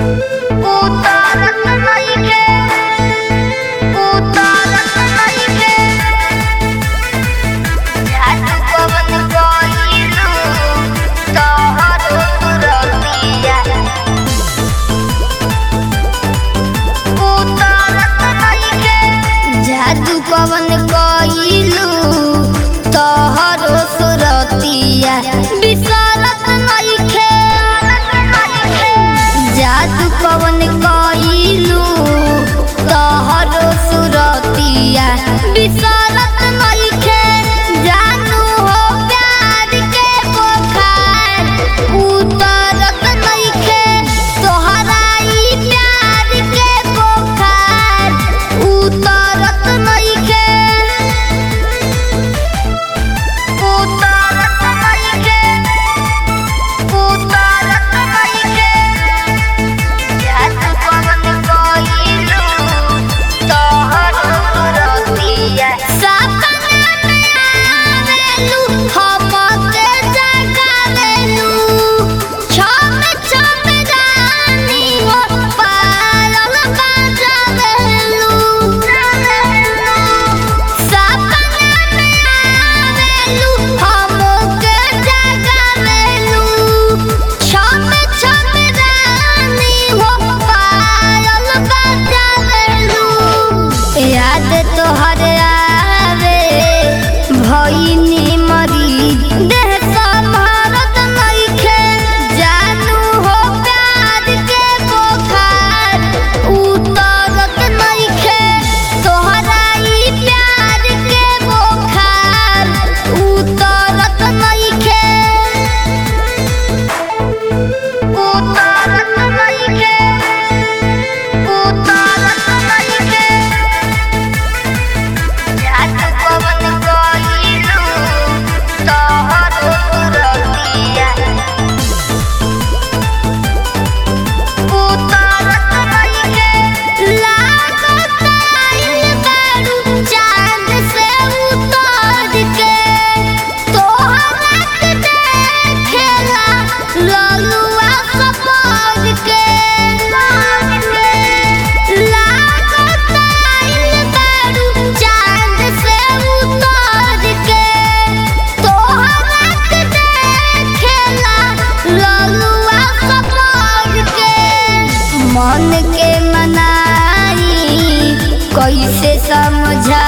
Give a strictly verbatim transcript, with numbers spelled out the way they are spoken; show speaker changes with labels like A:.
A: उतारत नइखे उतारत नइखे जादू कवन कइलू तोहरो सुरतिया उतारत नइखे जादू कवन कइलू तोहरो सुरतिया बिसरत नइखे जादू कवन कइलू तोहरो सुरतिया बिसरत नइखे जानू हो प्यार के बुखार उतरत नइखे तोहरा ई प्यार के बुखार उतरत नइखे उतरत नइखे उतरत नइखे जादू कवन कइलू तोहरो सुरतिया सपना में आवेलू हमके जगावेलू छम छम रानी हो पायल बजावेलू सपना में आवेलू हमके जगावेलू छम छम रानी हो पायल बजावेलू याद तोहर आवे भइनी मरी देह संभारत नइखे जानू हो प्यार के बुखार उतरत नइखे तोहरा ई प्यार के बुखार उतरत नइखे उतरत नइखे उतरत नइखे जादू कवन कइलू तोहरो सुरतिया उतरत नइखे लागत आइल बारू चांद से उतर के तोहरा के देखेला ललुआ सपन के लागत आइल बारू चांद से उतर के तोहरा के देखेला ललुआ सपन के मन के मनाई कैसे समझा